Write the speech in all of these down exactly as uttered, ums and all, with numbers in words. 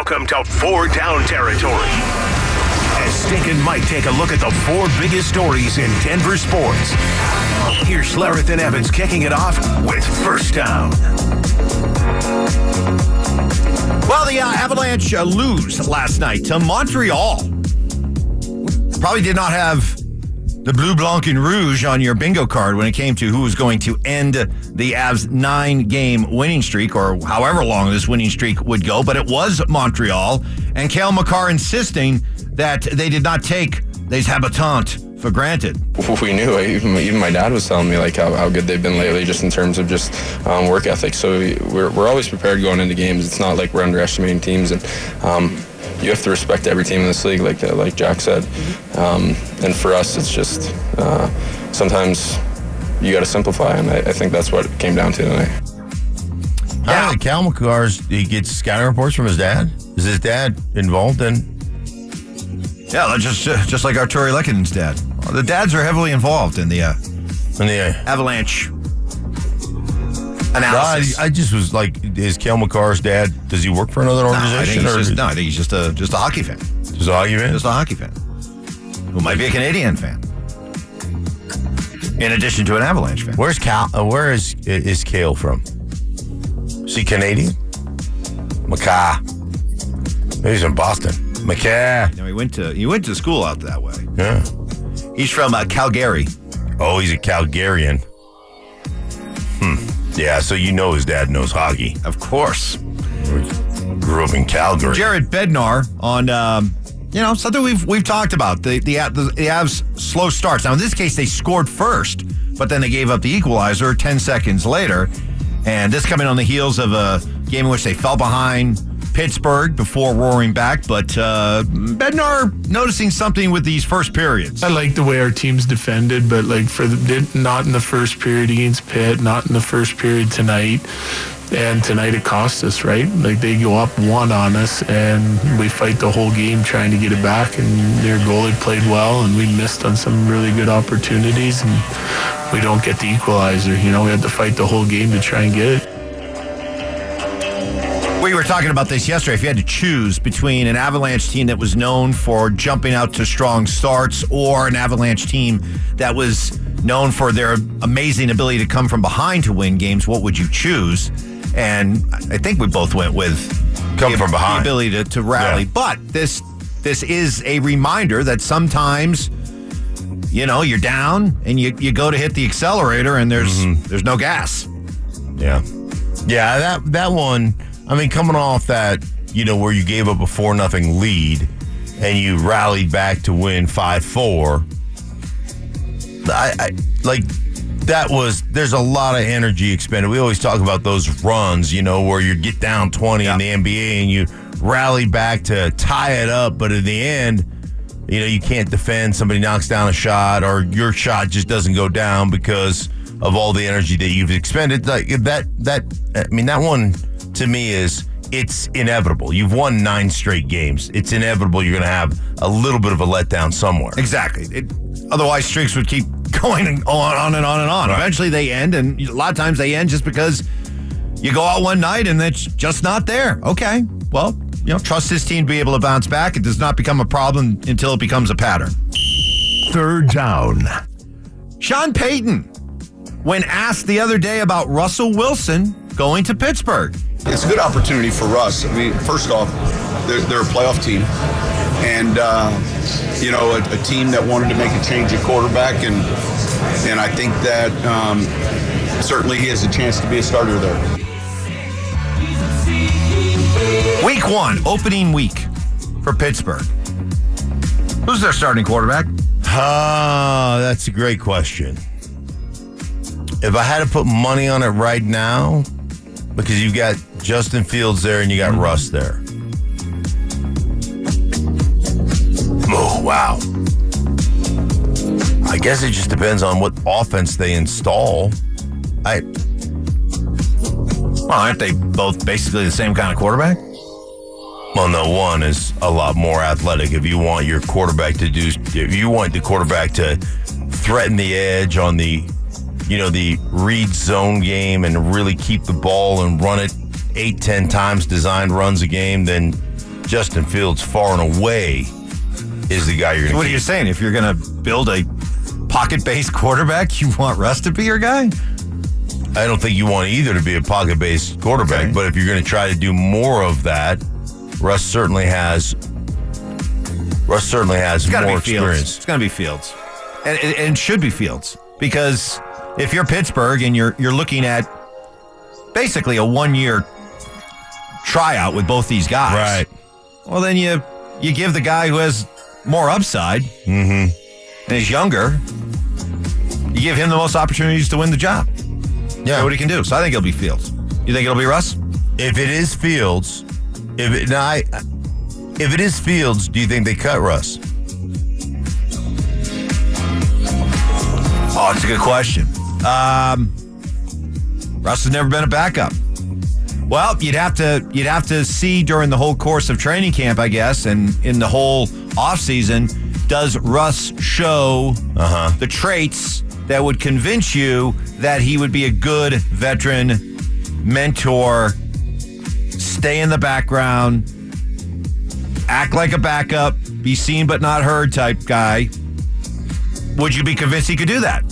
Welcome to Four Down Territory. As Stink and Mike take a look at the four biggest stories in Denver sports. Here's Schlereth and Evans kicking it off with First Down. Well, the uh, Avalanche uh, lose last night to Montreal. Probably did not have the Bleu, Blanc, and Rouge on your bingo card when it came to who was going to end the Avs' nine-game winning streak, or however long this winning streak would go, but it was Montreal, and Cale Makar insisting that they did not take les habitants for granted. We knew, even, even my dad was telling me like how, how good they've been lately, just in terms of just um, work ethic. So we're, we're always prepared going into games. It's not like we're underestimating teams, and um, you have to respect every team in this league, like like Jack said. Um, and for us, it's just uh, sometimes you got to simplify, and I, I think that's what it came down to tonight. Yeah, Cale Makar's, he gets scouting reports from his dad. Is his dad involved in? Yeah, just uh, just like Arturi Lekkonen's dad. Well, the dads are heavily involved in the, uh, in the uh, Avalanche analysis. I, I just was like, is Cale Makar's dad, does he work for another organization? No, I think he's, or just, no, I think he's just a just a hockey fan. Just a hockey fan? Just a hockey fan. Who might be a Canadian fan. In addition to an Avalanche fan. Where's Cal? Uh, where is is Cale from? Is he Canadian? Makar. Maybe he's in Boston. Makar. No, he went to he went to school out that way. Yeah. He's from uh, Calgary. Oh, he's a Calgarian. Hmm. Yeah, so you know his dad knows hockey. Of course. Grew up in Calgary. Jared Bednar on, um, you know, something we've we've talked about. The, the, the, the Avs' slow starts. Now, in this case, they scored first, but then they gave up the equalizer ten seconds later. And this coming on the heels of a game in which they fell behind Pittsburgh before roaring back. But uh, Bednar noticing something with these first periods. I like the way our team's defended, but like for the, not in the first period against Pitt, not in the first period tonight. And tonight it cost us, right? Like they go up one on us, and we fight the whole game trying to get it back. And their goalie played well, and we missed on some really good opportunities, and we don't get the equalizer. You know, we had to fight the whole game to try and get it. We were talking about this yesterday. If you had to choose between an Avalanche team that was known for jumping out to strong starts or an Avalanche team that was known for their amazing ability to come from behind to win games, what would you choose? And I think we both went with come the, from behind, the ability to, to rally. Yeah. But this this is a reminder that sometimes, you know, you're down and you, you go to hit the accelerator and there's mm-hmm. there's no gas. Yeah, yeah. That that one. I mean, coming off that, you know, where you gave up a four nothing lead and you rallied back to win five four. I, I like. That was, there's a lot of energy expended. We always talk about those runs, you know, where you get down twenty yeah. in the N B A and you rally back to tie it up, but in the end, you know, you can't defend. Somebody knocks down a shot or your shot just doesn't go down because of all the energy that you've expended. Like that, that, I mean, that one to me is, it's inevitable. You've won nine straight games. It's inevitable you're going to have a little bit of a letdown somewhere. Exactly. It, otherwise, streaks would keep going on, on and on and on. Right. Eventually they end, and a lot of times they end just because you go out one night and it's just not there. Okay, well, you know, trust this team to be able to bounce back. It does not become a problem until it becomes a pattern. Third down. Sean Payton, when asked the other day about Russell Wilson going to Pittsburgh. It's a good opportunity for us. I mean, first off, they're, they're a playoff team. And, uh, you know, a, a team that wanted to make a change at quarterback. And and I think that um, certainly he has a chance to be a starter there. Week one, opening week for Pittsburgh. Who's their starting quarterback? Ah, uh, that's a great question. If I had to put money on it right now, because you've got Justin Fields there and you got Russ there. Oh, wow. I guess it just depends on what offense they install. I. Well, aren't they both basically the same kind of quarterback? Well, no, one is a lot more athletic. If you want your quarterback to do, if you want the quarterback to threaten the edge on the, you know, the read zone game and really keep the ball and run it eight, ten times, designed runs a game, then Justin Fields far and away is the guy you're going to What keep. are you saying? If you're going to build a pocket-based quarterback, you want Russ to be your guy? I don't think you want either to be a pocket-based quarterback, Okay. but if you're going to try to do more of that, Russ certainly has. Russ certainly has It's got to more be Fields. experience. It's going to be Fields, and, and, and it should be Fields, because if you're Pittsburgh and you're you're looking at basically a one-year tryout with both these guys, Right. well, then you you give the guy who has more upside Mm-hmm. and is younger, you give him the most opportunities to win the job. Yeah, what he can do. So I think it'll be Fields. You think it'll be Russ? If it is Fields, if it now I, if it is Fields, do you think they cut Russ? Oh, it's a good question. Um, Russ has never been a backup. Well, you'd have to you'd have to see during the whole course of training camp, I guess, and in the whole offseason, does Russ show Uh-huh. the traits that would convince you that he would be a good veteran mentor, stay in the background, act like a backup, be seen but not heard type guy? Would you be convinced he could do that?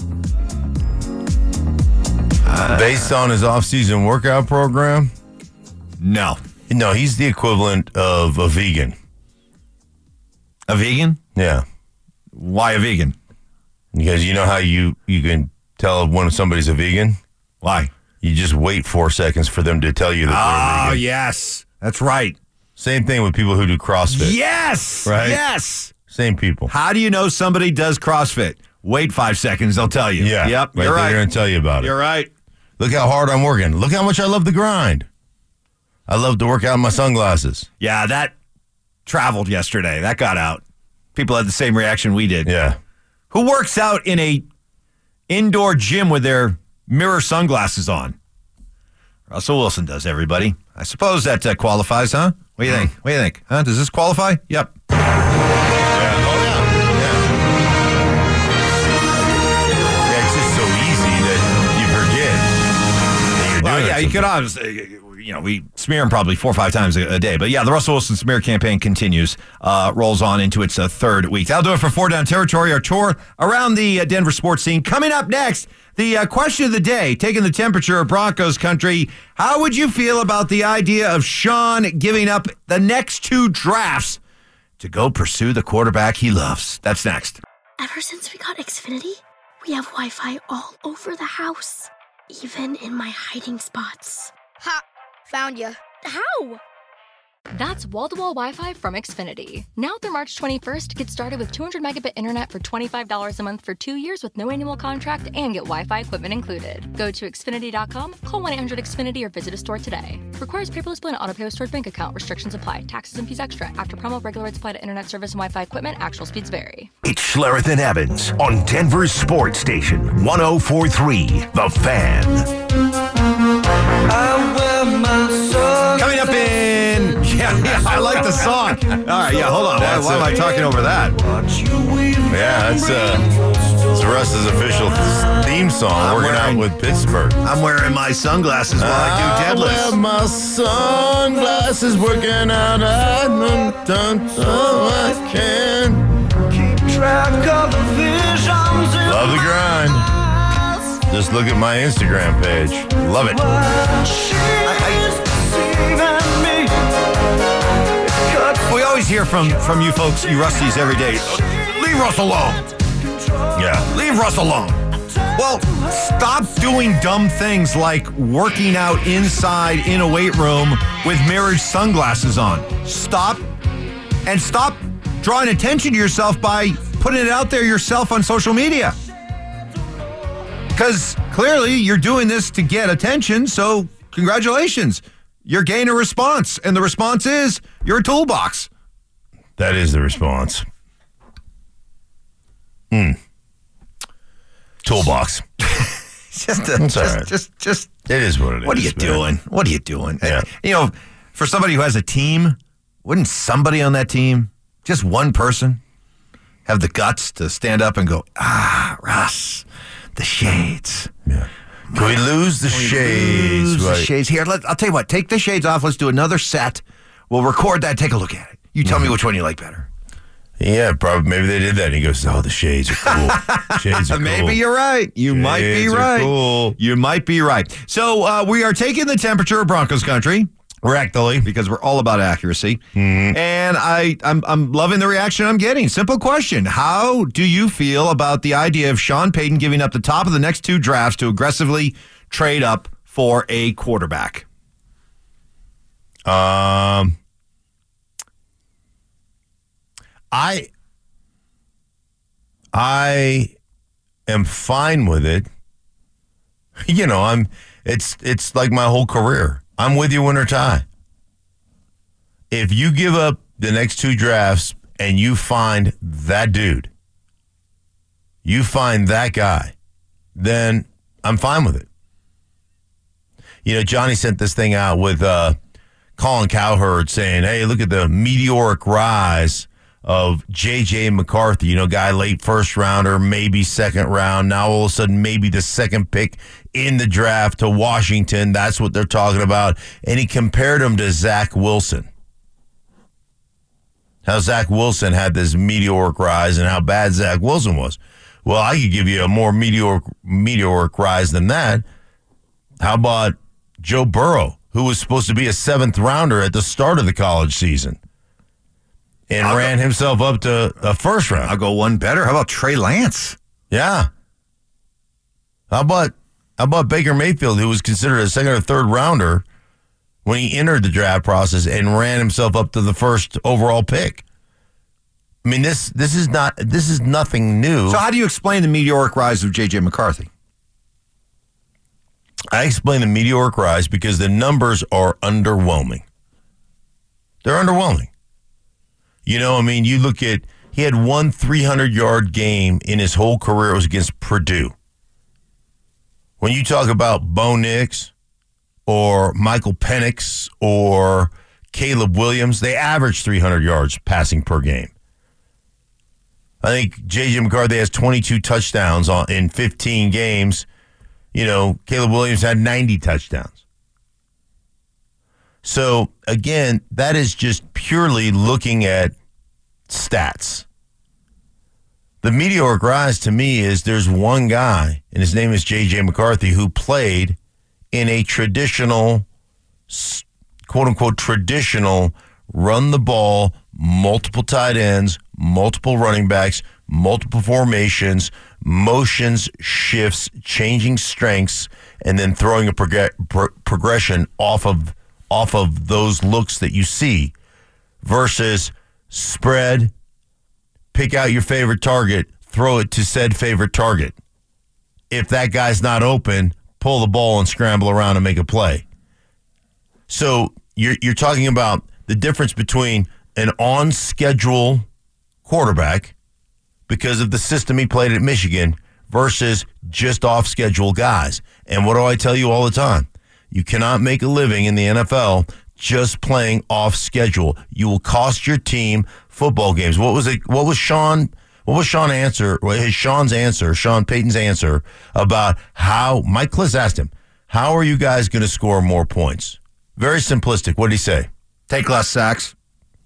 Based on his off-season workout program? No. No, he's the equivalent of a vegan. A vegan? Yeah. Why a vegan? Because you know how you, you can tell when somebody's a vegan? Why? You just wait four seconds for them to tell you that Oh, they're vegan. yes. That's right. Same thing with people who do CrossFit. Yes. Right? Yes. Same people. How do you know somebody does CrossFit? Wait five seconds. They'll tell you. Yeah. Yep. Right, You're they're right. going to tell you about it. You're right. Look how hard I'm working. Look how much I love the grind. I love to work out in my sunglasses. Yeah, that traveled yesterday. That got out. People had the same reaction we did. Yeah. Who works out in a indoor gym with their mirror sunglasses on? Russell Wilson does, everybody. I suppose that uh, qualifies, huh? What do you think? What do you think? Huh? Does this qualify? Yep. Yeah. Oh, yeah. Yeah. Yeah, it's just so easy that you forget that you're Well, doing yeah, it you could sometimes. obviously, you know, we smear him probably four or five times a, a day. But yeah, the Russell Wilson smear campaign continues, uh, rolls on into its uh, third week. That'll do it for Four Down Territory, our tour around the uh, Denver sports scene. Coming up next, the uh, question of the day, taking the temperature of Broncos country. How would you feel about the idea of Sean giving up the next two drafts to go pursue the quarterback he loves? That's next. Ever since we got Xfinity, we have Wi-Fi all over the house, even in my hiding spots. Ha! Found you. How? That's wall-to-wall Wi-Fi from Xfinity. Now through March twenty-first, get started with two hundred megabit internet for twenty-five dollars a month for two years with no annual contract and get Wi-Fi equipment included. Go to Xfinity dot com, call one eight hundred X Finity or visit a store today. Requires paperless bill and auto-pay with stored bank account. Restrictions apply. Taxes and fees extra. After promo, regular rates apply to internet service and Wi-Fi equipment. Actual speeds vary. It's Schlereth and Evans on Denver's sports station, one oh four point three, The Fan. Coming up in... Yeah, yeah, I like the song. All right, yeah, hold on. Why, That's why am I it. talking over that? Yeah, that's uh, it's Russ's official theme song, I'm working wearing- out with Pittsburgh. I'm wearing my sunglasses while I do wear deadlifts. my sunglasses, working out. I done, done, so I can keep track of the visions. Love the grind. Just look at my Instagram page. Love it. We always hear from, from you folks, you Rusties, every day. Leave Russ alone. Yeah. Leave Russ alone. Well, stop doing dumb things like working out inside in a weight room with mirrored sunglasses on. Stop and stop drawing attention to yourself by putting it out there yourself on social media. Because clearly you're doing this to get attention, so congratulations. You're gaining a response, and the response is your toolbox. That is the response. Hmm. Toolbox. Just, a, That's all just, right. just, just. It is what it is. What are you man. doing? What are you doing? Yeah. You know, for somebody who has a team, wouldn't somebody on that team, just one person, have the guts to stand up and go, ah, Russ, the shades. Yeah. Can we lose the shades? Lose the Right. shades. Here, let, I'll tell you what, take the shades off. Let's do another set we'll record that. Take a look at it. You tell Mm-hmm. me which one you like better. Yeah, probably. Maybe they did that. And he goes, "Oh, the shades are cool. Shades are cool." Maybe you're right. You Shades might be are right. Cool. You might be right. So uh, we are taking the temperature of Broncos country. Rectally. Because we're all about accuracy. Mm-hmm. And I, I'm, I'm loving the reaction I'm getting. Simple question. How do you feel about the idea of Sean Payton giving up the top of the next two drafts to aggressively trade up for a quarterback? Um, I, I am fine with it. You know, I'm, it's, it's like my whole career. I'm with you win or tie. If you give up the next two drafts and you find that dude, you find that guy, then I'm fine with it. You know, Johnny sent this thing out with uh, Colin Cowherd saying, hey, look at the meteoric rise of J J McCarthy, you know, guy late first rounder, maybe second round. Now all of a sudden, maybe the second pick in the draft to Washington. That's what they're talking about. And he compared him to Zach Wilson. How Zach Wilson had this meteoric rise and how bad Zach Wilson was. Well, I could give you a more meteoric, meteoric rise than that. How about Joe Burrow, who was supposed to be a seventh rounder at the start of the college season? And I'll ran go, himself up to a first round. I'll go one better. How about Trey Lance? Yeah. How about how about Baker Mayfield, who was considered a second or third rounder when he entered the draft process and ran himself up to the first overall pick? I mean, this this is not this is nothing new. So how do you explain the meteoric rise of J J McCarthy? I explain the meteoric rise because the numbers are underwhelming. They're underwhelming. You know, I mean, you look at, he had one three hundred yard game in his whole career. It was against Purdue. When you talk about Bo Nix or Michael Penix or Caleb Williams, they average three hundred yards passing per game. I think J J McCarthy has twenty-two touchdowns on, in fifteen games. You know, Caleb Williams had ninety touchdowns. So, again, that is just purely looking at stats. The meteoric rise to me is there's one guy, and his name is J J McCarthy, who played in a traditional, quote-unquote, traditional run the ball, multiple tight ends, multiple running backs, multiple formations, motions, shifts, changing strengths, and then throwing a prog- pro- progression off of off of those looks that you see versus spread, pick out your favorite target, throw it to said favorite target. If that guy's not open, pull the ball and scramble around and make a play. So you're you're talking about the difference between an on-schedule quarterback because of the system he played at Michigan versus just off-schedule guys. And what do I tell you all the time? You cannot make a living in the N F L just playing off schedule. You will cost your team football games. What was it? What was Sean? What was Sean answer? His Sean's answer, Sean Payton's answer about how Mike Klis asked him, "How are you guys going to score more points?" Very simplistic. What did he say? Take less sacks,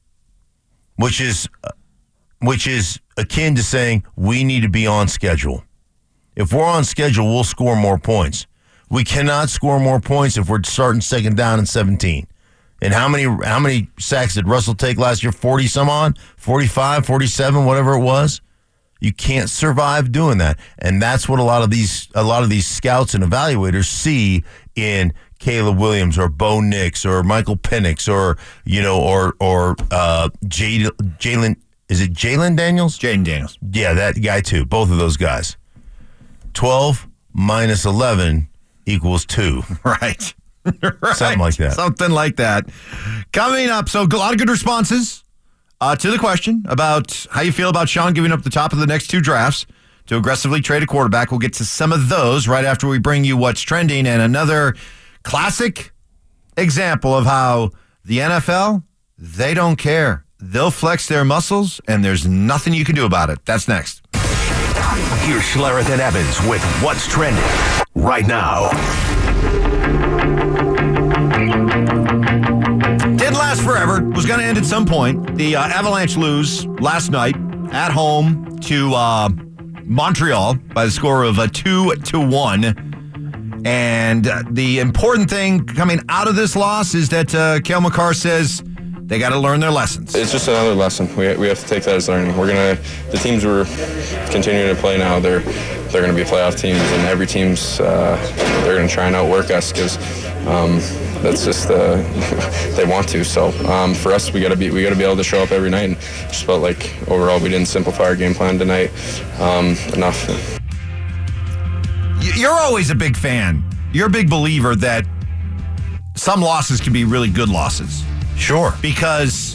which is which is akin to saying we need to be on schedule. If we're on schedule, we'll score more points. We cannot score more points if we're starting second down and seventeen. And how many how many sacks did Russell take last year? forty some on? forty-five, forty-seven, whatever it was? You can't survive doing that. And that's what a lot of these a lot of these scouts and evaluators see in Caleb Williams or Bo Nix or Michael Penix or, you know, or or uh, Jalen, is it Jalen Daniels? Jaden Daniels. Yeah, that guy too. Both of those guys. twelve minus eleven equals two. Right. right. Something like that. Something like that. Coming up, so a lot of good responses uh, to the question about how you feel about Sean giving up the top of the next two drafts to aggressively trade a quarterback. We'll get to some of those right after we bring you what's trending and another classic example of how the N F L, they don't care. They'll flex their muscles, and there's nothing you can do about it. That's next. Here's Schlereth and Evans with what's trending right now. Did last last forever. It was going to end at some point. The uh, Avalanche lose last night at home to uh, Montreal by the score of uh, two to one. And uh, the important thing coming out of this loss is that uh, Cale Makar says they got to learn their lessons. It's just another lesson. We, we have to take that as learning. We're gonna the teams we're continuing to play now. They're they're gonna be playoff teams, and every team's uh, they're gonna try and outwork us because um, that's just uh, they want to. So um, for us, we gotta be we gotta be able to show up every night. And just felt like overall we didn't simplify our game plan tonight um, enough. You're always a big fan. You're a big believer that some losses can be really good losses. Sure. Because,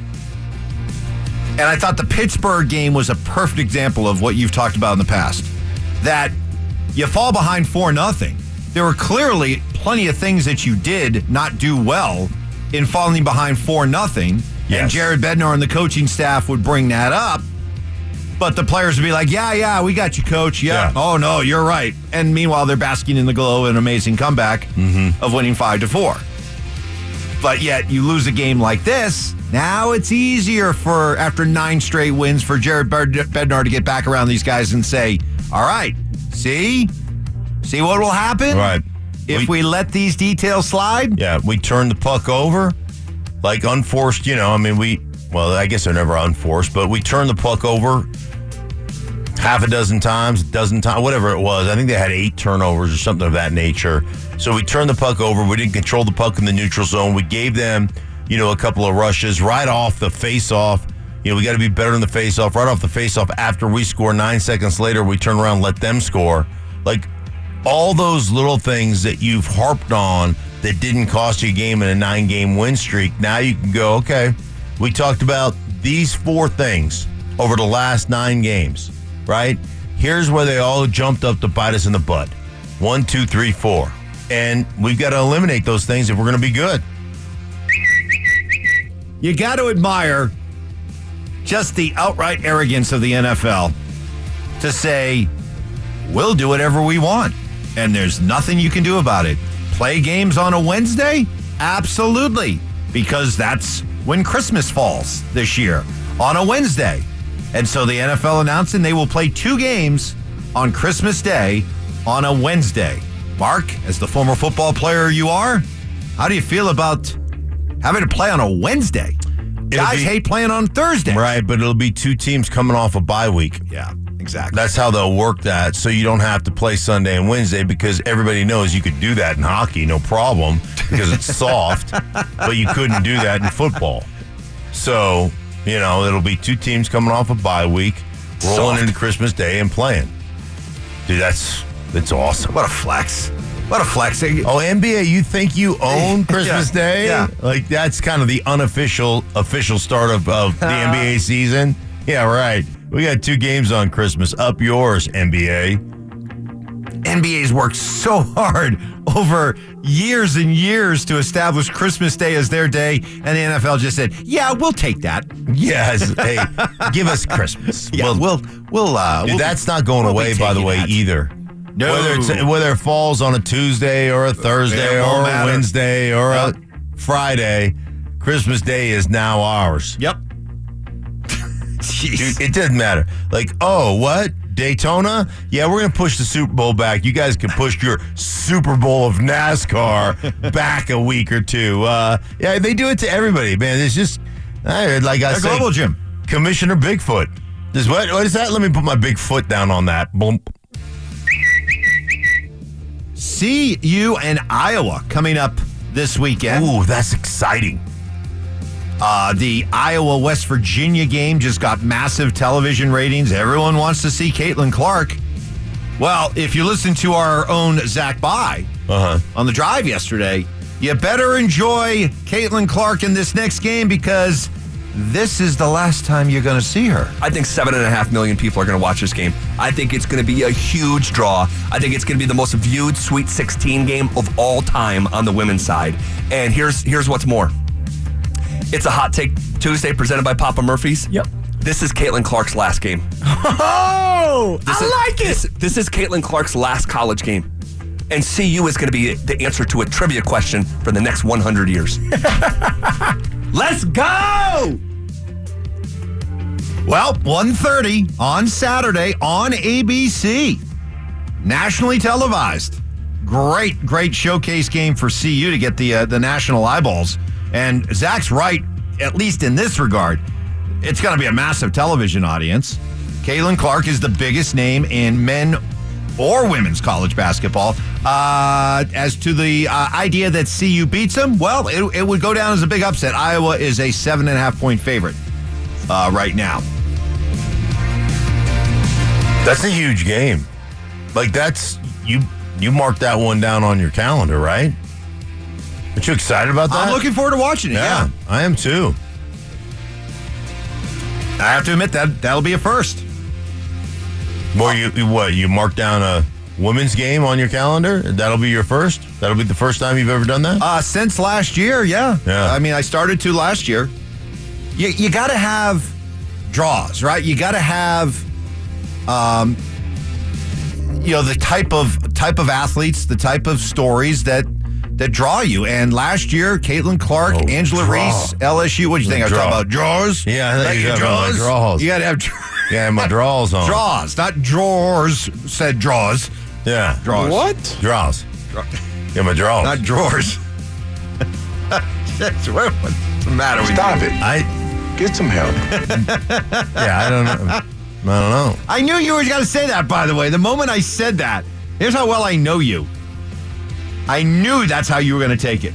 and I thought the Pittsburgh game was a perfect example of what you've talked about in the past. That you fall behind four nothing. There were clearly plenty of things that you did not do well in falling behind four nothing. Yes. And Jared Bednar and the coaching staff would bring that up. But the players would be like, yeah, yeah, we got you, coach. Yeah. yeah. Oh, no, you're right. And meanwhile, they're basking in the glow of an amazing comeback mm-hmm. of winning five to four. But yet you lose a game like this. Now it's easier for, after nine straight wins, for Jared Bednar to get back around these guys and say, all right, see? See what will happen? Right. If we, we let these details slide? Yeah, we turn the puck over. Like unforced, you know, I mean, we, well, I guess they're never unforced, but we turn the puck over half a dozen times, a dozen times, whatever it was. I think they had eight turnovers or something of that nature. So we turned the puck over. We didn't control the puck in the neutral zone. We gave them, you know, a couple of rushes right off the face-off. You know, we got to be better in the face-off. Right off the face-off, after we score, nine seconds later, we turn around and let them score. Like, all those little things that you've harped on that didn't cost you a game in a nine-game win streak, now you can go, okay, we talked about these four things over the last nine games. Right? Here's where they all jumped up to bite us in the butt. One, two, three, four. And we've got to eliminate those things if we're going to be good. You got to admire just the outright arrogance of the N F L to say, we'll do whatever we want, and there's nothing you can do about it. Play games on a Wednesday? Absolutely, because that's when Christmas falls this year, on a Wednesday. And so the N F L announcing they will play two games on Christmas Day on a Wednesday. Mark, as the former football player you are, how do you feel about having to play on a Wednesday? It'll Guys be, hate playing on Thursday. Right, but it'll be two teams coming off a bye week. Yeah, exactly. That's how they'll work that, so you don't have to play Sunday and Wednesday, because everybody knows you could do that in hockey, no problem, because it's soft, but you couldn't do that in football. So... You know, it'll be two teams coming off a bye week, rolling Soft. into Christmas Day and playing. Dude, that's that's awesome. What a flex. What a flex. Oh, N B A, you think you own Christmas yeah. Day? Yeah. Like, that's kind of the unofficial official start of, of the N B A season? Yeah, right. We got two games on Christmas. Up yours, N B A. N B A's worked so hard over years and years to establish Christmas Day as their day, and the N F L just said, "Yeah, we'll take that." Yes, hey, give us Christmas. Yeah, we'll we'll, we'll uh, dude, we'll that's not going we'll away, by the way, that. either. No, whether it's whether it falls on a Tuesday or a Thursday or a matter. Wednesday or yep. a Friday, Christmas Day is now ours. Yep. Dude, it doesn't matter. Like, oh, what? Daytona? Yeah, we're going to push the Super Bowl back. You guys can push your Super Bowl of NASCAR back a week or two. Uh, yeah, they do it to everybody, man. It's just, uh, like I said, Global Gym. Commissioner Bigfoot. Is what, what is that? Let me put my big foot down on that. Boom. C U and Iowa coming up this weekend. Ooh, that's exciting. Uh, the Iowa-West Virginia game just got massive television ratings. Everyone wants to see Caitlin Clark. Well, if you listen to our own Zach By uh-huh. on the drive yesterday, you better enjoy Caitlin Clark in this next game, because this is the last time you're going to see her. I think seven and a half million people are going to watch this game. I think it's going to be a huge draw. I think it's going to be the most viewed Sweet sixteen game of all time on the women's side. And here's here's what's more. It's a Hot Take Tuesday presented by Papa Murphy's. Yep. This is Caitlin Clark's last game. Oh, this I is, like it. This, this is Caitlin Clark's last college game. And C U is going to be the answer to a trivia question for the next one hundred years. Let's go! Well, one thirty on Saturday on A B C. Nationally televised. Great, great showcase game for C U to get the uh, the national eyeballs. And Zach's right, at least in this regard. It's going to be a massive television audience. Caitlin Clark is the biggest name in men or women's college basketball. Uh, as to the uh, idea that C U beats them, well, it, it would go down as a big upset. Iowa is a seven and a half point favorite uh, right now. That's a huge game. Like, that's, you you marked that one down on your calendar, right? Aren't you excited about that? I'm looking forward to watching it, yeah. yeah. I am too. I have to admit that that'll be a first. Well, you what? You marked down a women's game on your calendar? That'll be your first? That'll be the first time you've ever done that? Uh, since last year, yeah. Yeah. I mean, I started to last year. You, you got to have draws, right? You got to have, um, you know, the type of type of athletes, the type of stories that that draw you. And last year, Caitlin Clark, Oh, Angela draw. Reese, L S U. What do you think? I was Draw. talking about draws? Yeah, I think Like you your got my draws? draws. You got to have Yeah, my draws on. draws, not drawers. Said draws. Yeah. Draws. What? Draws. Yeah, my draws. Not drawers. What's the matter with Stop you? it. I, Get some help. yeah, I don't know. I don't know. I knew you were going to say that, by the way. The moment I said that, here's how well I know you. I knew that's how you were going to take it.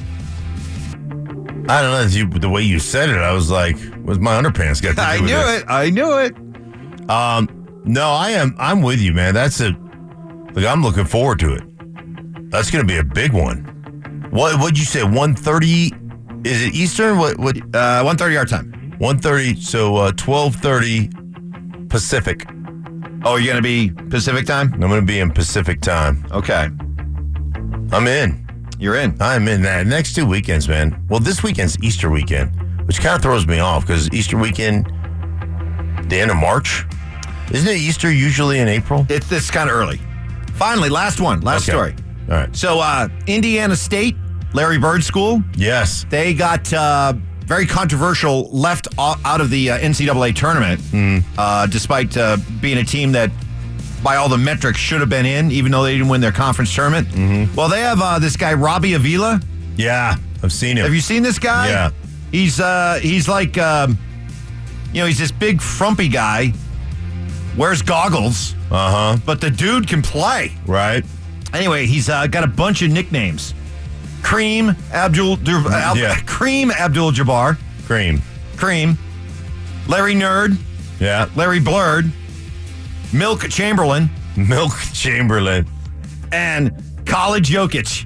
I don't know. You, the way you said it, I was like, what's my underpants got to do I with knew this? it. I knew it. Um, no, I am. I'm with you, man. That's a. Like, I'm looking forward to it. That's going to be a big one. What? What'd you say? one thirty? Is it Eastern? What? What? Uh, one thirty our time. one thirty. So uh, twelve thirty Pacific. Oh, you're going to be Pacific time? I'm going to be in Pacific time. Okay. I'm in. You're in. I'm in that next two weekends, man. Well, this weekend's Easter weekend, which kind of throws me off because Easter weekend, the end of March. Isn't it Easter usually in April? It's this kind of early. Finally, last one. Last Okay. story. All right. So, uh, Indiana State, Larry Bird School, Yes. they got uh, very controversial left o- out of the uh, N C double A tournament, Mm. uh, despite uh, being a team that, by all the metrics, should have been in, even though they didn't win their conference tournament. Mm-hmm. Well, they have uh, this guy, Robbie Avila. Yeah, I've seen him. Have you seen this guy? Yeah. He's uh, he's like, um, you know, he's this big frumpy guy, wears goggles, Uh huh. but the dude can play. Right. Anyway, he's uh, got a bunch of nicknames. Cream Abdul Al- Yeah. Cream Abdul Jabbar. Cream. Cream. Larry Nerd. Yeah. Larry Blurred. Milk Chamberlain. Milk Chamberlain. And College Jokic.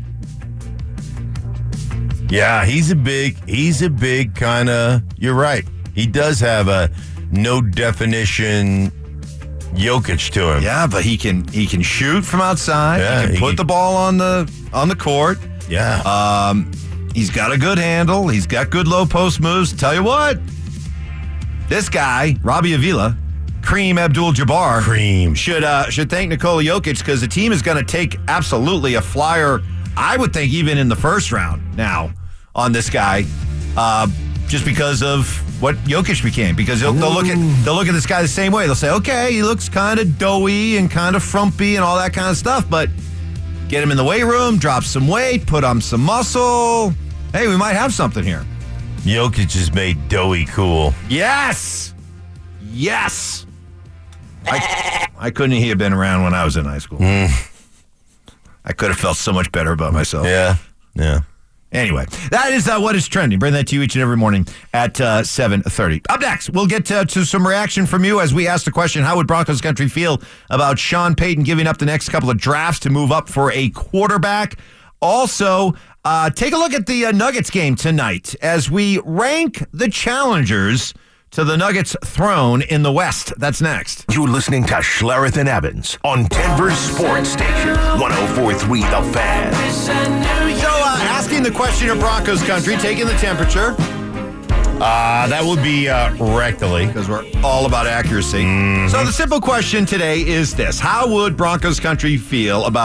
Yeah, he's a big, he's a big kind of, you're right. He does have a no definition Jokic to him. Yeah, but he can he can shoot from outside. Yeah, he can he put can- the ball on the on the court. Yeah. Um, he's got a good handle. He's got good low post moves. Tell you what, this guy, Robbie Avila, Cream Abdul-Jabbar, Cream. should uh, should thank Nikola Jokic because the team is going to take absolutely a flyer. I would think even in the first round now on this guy, uh, just because of what Jokic became. Because they'll, they'll look at they'll look at this guy the same way. They'll say, okay, he looks kind of doughy and kind of frumpy and all that kind of stuff, but get him in the weight room, drop some weight, put on some muscle. Hey, we might have something here. Jokic has made doughy cool. Yes, yes. I, I couldn't he have been around when I was in high school. I could have felt so much better about myself. Yeah. Yeah. Anyway, that is uh, what is trending. Bring that to you each and every morning at uh, seven thirty. Up next, we'll get uh, to some reaction from you as we ask the question, how would Broncos country feel about Sean Payton giving up the next couple of drafts to move up for a quarterback? Also, uh, take a look at the uh, Nuggets game tonight as we rank the challengers to the Nuggets' throne in the West. That's next. You're listening to Schlereth and Evans on Denver's Sports Station, one oh four point three The Fan. So, uh, asking the question of Broncos country, taking the temperature, Uh, that would be uh, rectally. because we're all about accuracy. So the simple question today is this. How would Broncos country feel about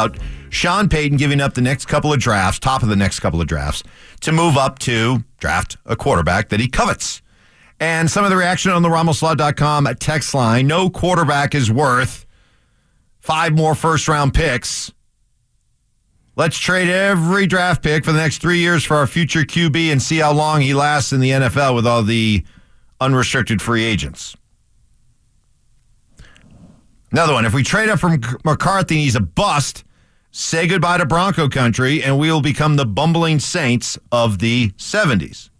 Sean Payton giving up the next couple of drafts, top of the next couple of drafts, to move up to draft a quarterback that he covets. And some of the reaction on the Ramos Law dot com text line, no quarterback is worth five more first-round picks. Let's trade every draft pick for the next three years for our future Q B and see how long he lasts in the N F L with all the unrestricted free agents. Another one, if we trade up from McCarthy and he's a bust, say goodbye to Bronco country and we will become the bumbling Saints of the seventies.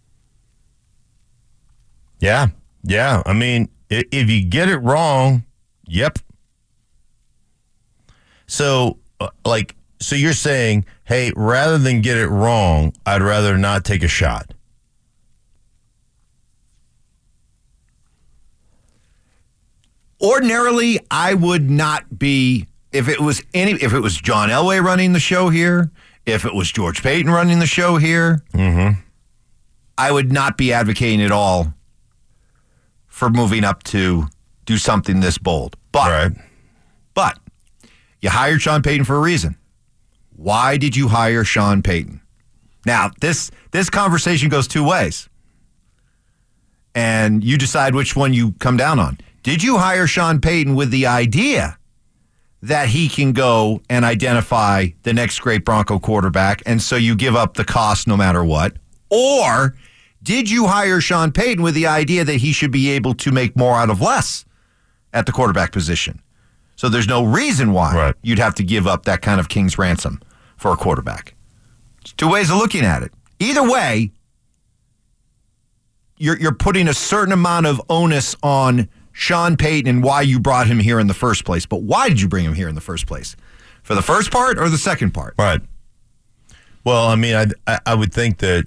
Yeah, yeah. I mean, if you get it wrong, yep. So, uh, like, so you're saying, hey, rather than get it wrong, I'd rather not take a shot. Ordinarily, I would not be, if it was any, if it was John Elway running the show here, if it was George Payton running the show here, mm-hmm. I would not be advocating at all for moving up to do something this bold. But, right. but you hired Sean Payton for a reason. Why did you hire Sean Payton? Now, this this conversation goes two ways. And you decide which one you come down on. Did you hire Sean Payton with the idea that he can go and identify the next great Bronco quarterback, and so you give up the cost no matter what? Or did you hire Sean Payton with the idea that he should be able to make more out of less at the quarterback position? So there's no reason why right. you'd have to give up that kind of king's ransom for a quarterback. There's two ways of looking at it. Either way, you're you're putting a certain amount of onus on Sean Payton and why you brought him here in the first place. But why did you bring him here in the first place? For the first part or the second part? Right. Well, I mean, I I, I would think that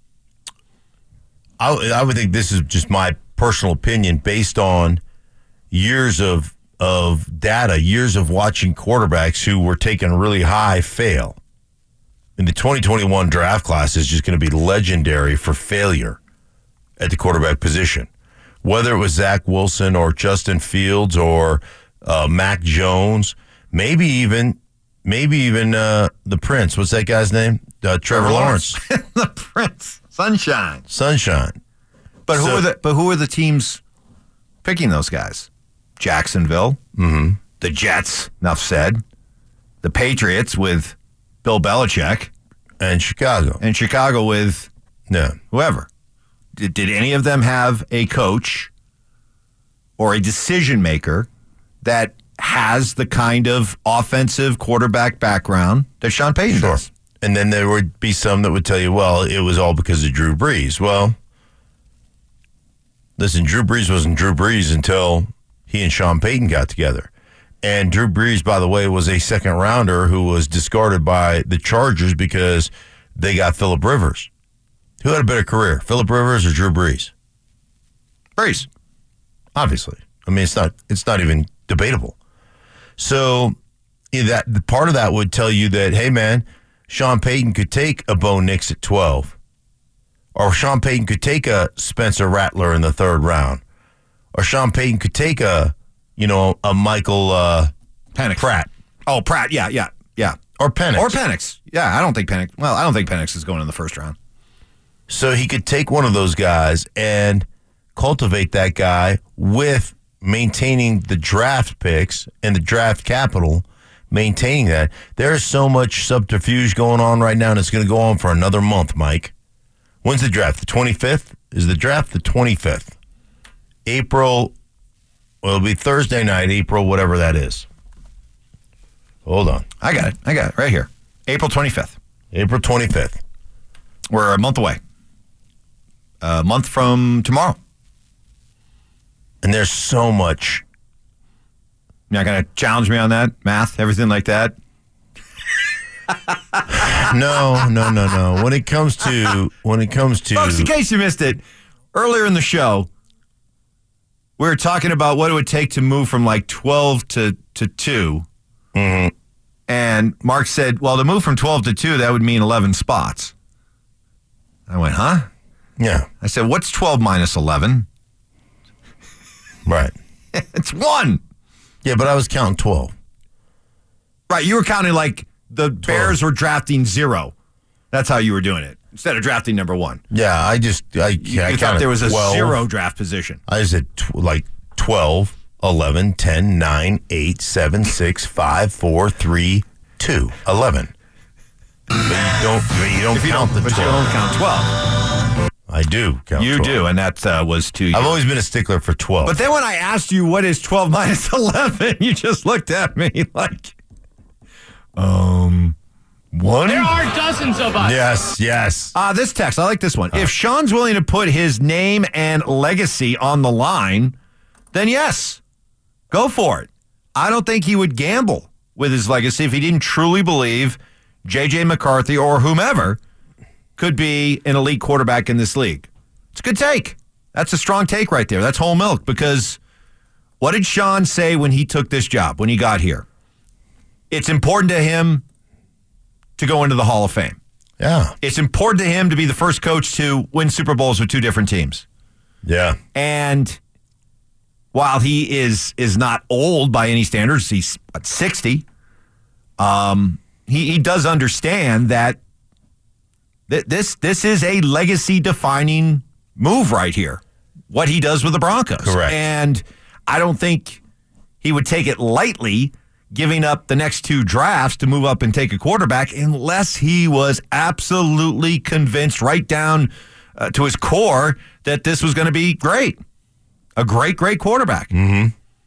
I, I would think this is just my personal opinion based on years of of data, years of watching quarterbacks who were taken really high fail. And the twenty twenty-one draft class is just going to be legendary for failure at the quarterback position. Whether it was Zach Wilson or Justin Fields or uh, Mac Jones, maybe even maybe even uh, the Prince. What's that guy's name? Uh, Trevor Lawrence. The Prince. Sunshine. Sunshine. But who So- are the but who are the teams picking those guys? Jacksonville. Mm-hmm. The Jets, enough said. The Patriots with Bill Belichick. And Chicago. And Chicago with Yeah. whoever. Did, did any of them have a coach or a decision maker that has the kind of offensive quarterback background that Sean Payton Sure. does? And then there would be some that would tell you, well, it was all because of Drew Brees. Well, listen, Drew Brees wasn't Drew Brees until he and Sean Payton got together. And Drew Brees, by the way, was a second rounder who was discarded by the Chargers because they got Phillip Rivers. Who had a better career, Phillip Rivers or Drew Brees? Brees. Obviously. I mean, it's not it's not even debatable. So yeah, that part of that would tell you that, hey, man, Sean Payton could take a Bo Nix at twelve. Or Sean Payton could take a Spencer Rattler in the third round. Or Sean Payton could take a, you know, a Michael uh, Penix. Pratt. Oh, Pratt. Yeah, yeah, yeah. Or Penix. Or Penix. Yeah, I don't think Penix. Well, I don't think Penix is going in the first round. So he could take one of those guys and cultivate that guy with maintaining the draft picks and the draft capital, maintaining that. There's so much subterfuge going on right now, and it's going to go on for another month, Mike. When's the draft? The twenty-fifth? Is the draft the twenty-fifth? April, well, it'll be Thursday night, April, whatever that is. Hold on. I got it. I got it right here. April twenty-fifth. April twenty-fifth. We're a month away. A month from tomorrow. And there's so much. You're not going to challenge me on that? Math, everything like that? No, no, no, no. When it comes to, when it comes to. Folks, in case you missed it, earlier in the show, we were talking about what it would take to move from like twelve to, to two. Mm-hmm. And Mark said, well, to move from twelve to two, that would mean eleven spots. I went, huh? Yeah. I said, what's twelve minus eleven? Right. It's one. Yeah, but I was counting twelve. Right, you were counting like the Bears were drafting zero. That's how you were doing it. Instead of drafting number one. Yeah, I just I, you, I you thought there was a twelve, zero draft position. I said tw- like twelve, eleven, ten, nine, eight, seven, six, five, four, three, two, eleven. But you don't, but you don't If you count don't, the but twelve. you don't count twelve. I do count You twelve. do, and that uh, was two. I've always been a stickler for twelve. But then when I asked you what is twelve minus eleven, you just looked at me like, um, one? There are dozens of us. Yes, yes. Uh, this text, I like this one. If Sean's willing to put his name and legacy on the line, then yes, go for it. I don't think he would gamble with his legacy if he didn't truly believe J J McCarthy or whomever could be an elite quarterback in this league. It's a good take. That's a strong take right there. That's whole milk, because what did Sean say when he took this job, when he got here? It's important to him to go into the Hall of Fame. Yeah. It's important to him to be the first coach to win Super Bowls with two different teams. Yeah. And while he is is not old by any standards, he's what, sixty, um, he, he does understand that th- this this is a legacy-defining move right here, what he does with the Broncos. Correct. And I don't think he would take it lightly giving up the next two drafts to move up and take a quarterback unless he was absolutely convinced right down uh, to his core that this was going to be great. A great, great quarterback. Mm-hmm.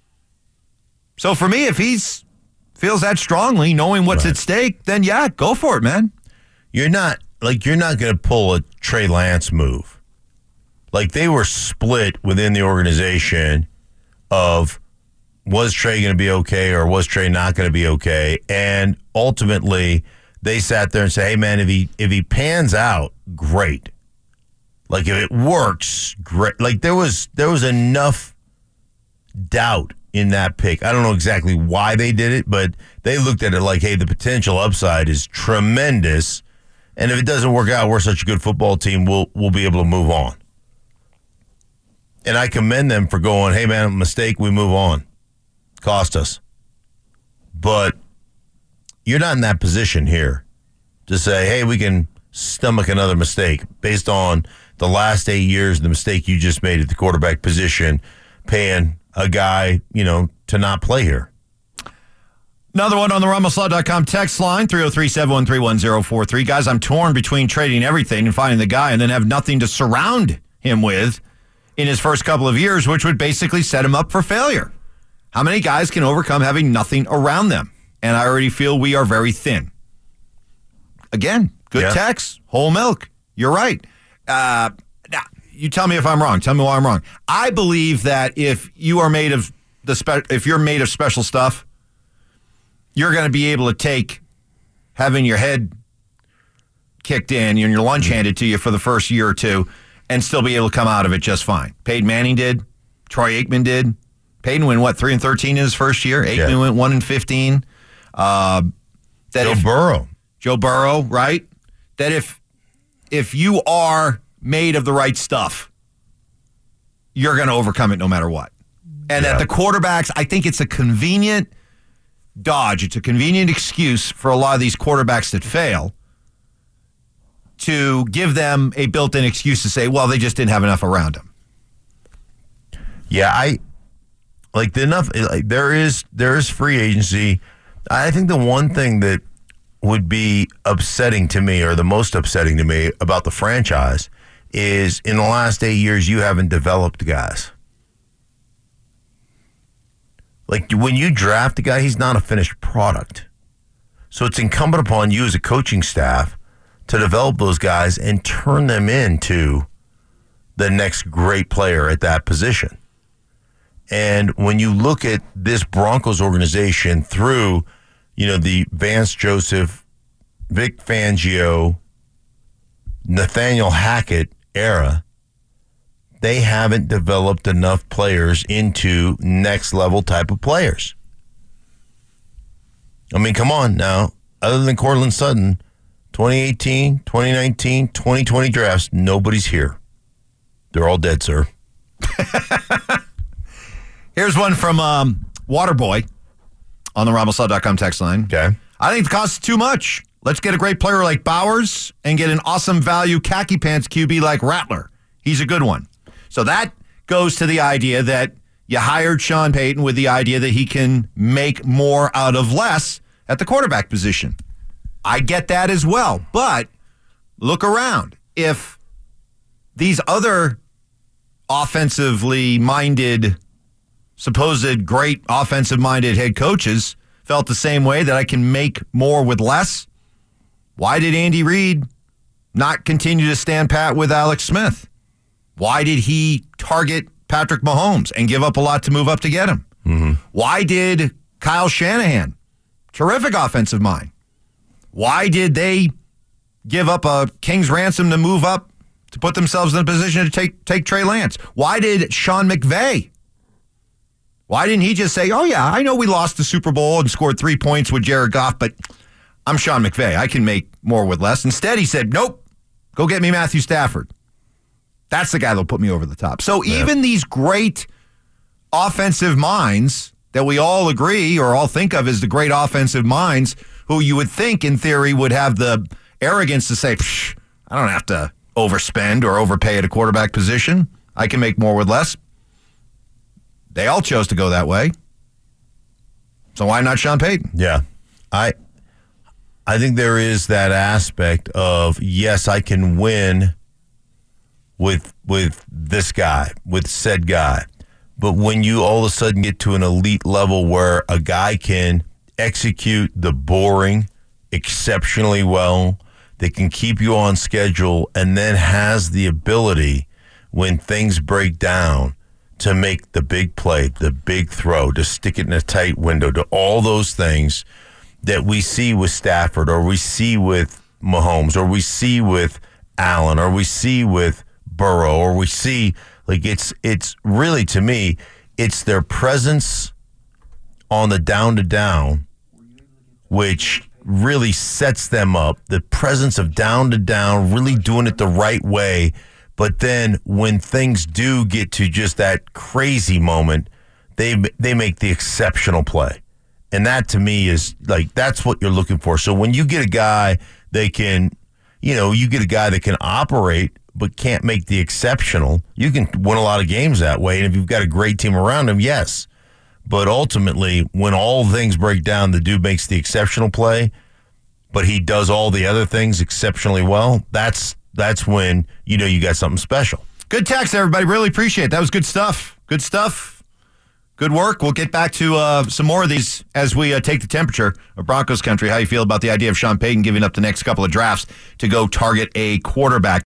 So for me, if he's feels that strongly, knowing what's Right. at stake, then yeah, go for it, man. You're not, like, you're not going to pull a Trey Lance move. Like, they were split within the organization of, was Trey going to be okay or was Trey not going to be okay? And ultimately, they sat there and said, hey, man, if he if he pans out, great. Like, if it works, great. Like, there was there was enough doubt in that pick. I don't know exactly why they did it, but they looked at it like, hey, the potential upside is tremendous. And if it doesn't work out, we're such a good football team, we'll we'll be able to move on. And I commend them for going, hey, man, mistake, we move on. Cost us. But you're not in that position here to say, hey, we can stomach another mistake based on the last eight years, the mistake you just made at the quarterback position, paying a guy, you know, to not play here. Another one on the Ramos Law dot com text line, three oh three, seven one three, one oh four three. Guys, I'm torn between trading everything and finding the guy and then have nothing to surround him with in his first couple of years, which would basically set him up for failure. How many guys can overcome having nothing around them? And I already feel we are very thin. Again, good Yeah. text, whole milk. You're right. Uh, now, you tell me if I'm wrong. Tell me why I'm wrong. I believe that if you are made of the spe- if you're made of special stuff, you're going to be able to take having your head kicked in and your lunch handed to you for the first year or two and still be able to come out of it just fine. Peyton Manning did. Troy Aikman did. Peyton went, what, three and thirteen in his first year? Aikman Yeah. went one and fifteen. Uh, that Joe if, Burrow. Joe Burrow, right? That if if you are made of the right stuff, you're going to overcome it no matter what. And Yeah. at the quarterbacks, I think it's a convenient dodge. It's a convenient excuse for a lot of these quarterbacks that fail to give them a built-in excuse to say, well, they just didn't have enough around them. Yeah, I like the enough. Like, there is there is free agency. I think the one thing that would be upsetting to me, or the most upsetting to me about the franchise, is in the last eight years you haven't developed guys. Like, when you draft a guy, he's not a finished product. So it's incumbent upon you as a coaching staff to develop those guys and turn them into the next great player at that position. And when you look at this Broncos organization through, you know, the Vance Joseph, Vic Fangio, Nathaniel Hackett era, they haven't developed enough players into next level type of players. I mean, come on now. Other than Cortland Sutton, twenty eighteen, twenty nineteen, twenty twenty drafts, nobody's here. They're all dead, sir. Here's one from um, Waterboy on the Ramos Law dot com text line. Okay. I think the cost is too much. Let's get a great player like Bowers and get an awesome value khaki pants Q B like Rattler. He's a good one. So that goes to the idea that you hired Sean Payton with the idea that he can make more out of less at the quarterback position. I get that as well. But look around. If these other offensively minded, supposed great offensive minded head coaches felt the same way, that I can make more with less, why did Andy Reid not continue to stand pat with Alex Smith? Why did he target Patrick Mahomes and give up a lot to move up to get him? Mm-hmm. Why did Kyle Shanahan, terrific offensive mind, why did they give up a king's ransom to move up to put themselves in a position to take, take Trey Lance? Why did Sean McVay, why didn't he just say, oh, yeah, I know we lost the Super Bowl and scored three points with Jared Goff, but I'm Sean McVay. I can make more with less. Instead, he said, nope, go get me Matthew Stafford. That's the guy that'll put me over the top. So yeah. Even these great offensive minds that we all agree or all think of as the great offensive minds, who you would think in theory would have the arrogance to say, Psh, I don't have to overspend or overpay at a quarterback position. I can make more with less. They all chose to go that way. So why not Sean Payton? Yeah. I I think there is that aspect of, yes, I can win with with this guy, with said guy. But when you all of a sudden get to an elite level where a guy can execute the boring exceptionally well, that can keep you on schedule, and then has the ability when things break down to make the big play, the big throw, to stick it in a tight window, to all those things that we see with Stafford, or we see with Mahomes, or we see with Allen, or we see with Burrow, or we see, like, it's it's really, to me, it's their presence on the down to down, which really sets them up. The presence of down to down, really doing it the right way. But then when things do get to just that crazy moment, they they make the exceptional play. And that, to me, is like, that's what you're looking for. So when you get a guy that can, you know, you get a guy that can operate but can't make the exceptional, you can win a lot of games that way. And if you've got a great team around him, yes. But ultimately, when all things break down, the dude makes the exceptional play, but he does all the other things exceptionally well, that's that's when you know you got something special. Good text, everybody. Really appreciate it. That was good stuff. Good stuff. Good work. We'll get back to uh, some more of these as we uh, take the temperature of Broncos country. How you feel about the idea of Sean Payton giving up the next couple of drafts to go target a quarterback?